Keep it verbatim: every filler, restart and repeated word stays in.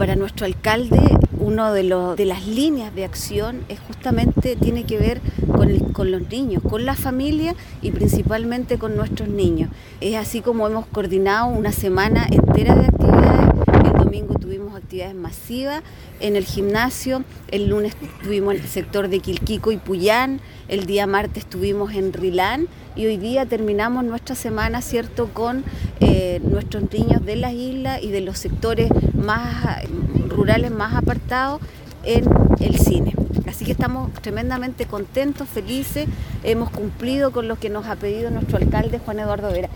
Para nuestro alcalde, una de, lo, de las líneas de acción es justamente tiene que ver con, el, con los niños, con la familia y principalmente con nuestros niños. Es así como hemos coordinado una semana entera de actividades. El domingo tuvimos actividades masivas en el gimnasio, el lunes estuvimos en el sector de Quilquico y Puyán, el día martes estuvimos en Rilán y hoy día terminamos nuestra semana, ¿cierto?, con eh, nuestros niños de las islas y de los sectores más rurales más apartados en el cine. Así que estamos tremendamente contentos, felices, hemos cumplido con lo que nos ha pedido nuestro alcalde Juan Eduardo Vera.